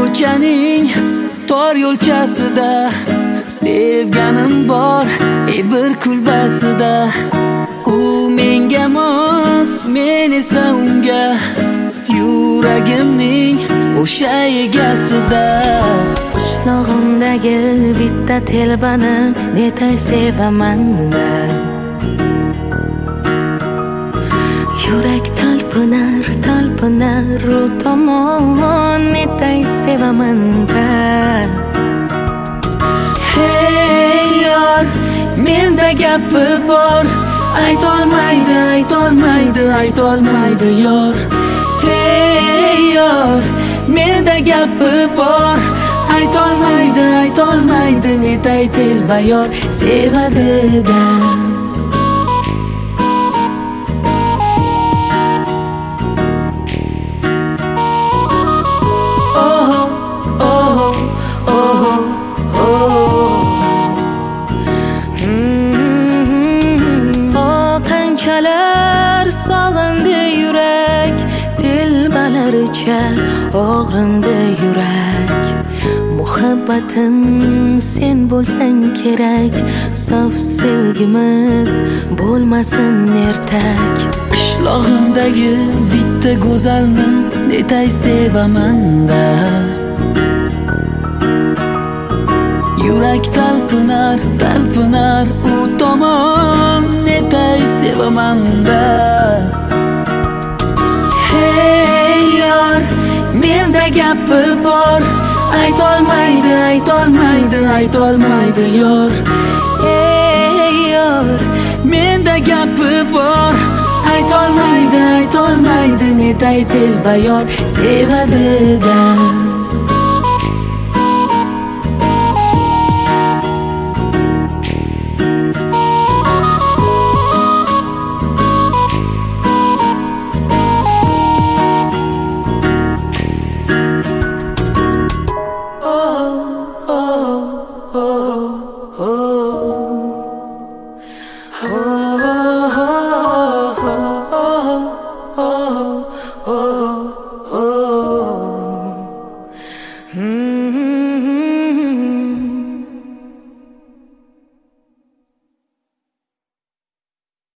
ko'chaning tor yo'lchasida sevganim bor bir kulbasida. U menga mos, men esa unga, yuragimning o'sha egasida. Qishlog'imdagi bitta telbani netay sevaman-da. Yurak talpinar, talpinar u tomon netay sevaman-da. Hey yor, menda gapi bor, aytolmaydi, aytolmaydi, aytolmaydi yor. Hey yor, menda gapi bor, aytolmaydi, aytolmaydi, netay telba yor sevadi-da. Qanchalar sog'indi yurak, telbalaricha og'rindi yurak. Muhabbatim sen bo'lsang kerak, sof sevgimiz bo'lmasin ertak. Qishlog'imdagi bitta go'zalni netay sevaman-da. Yurak talpinar, talpinar u tomon netay sevaman-da. Hey yor, menda gapi bor, aytolmaydi, aytolmaydi, aytolmaydi yor. Hey yor, menda gapi bor, aytolmaydi, aytolmaydi, netay telba yor sevadi-da.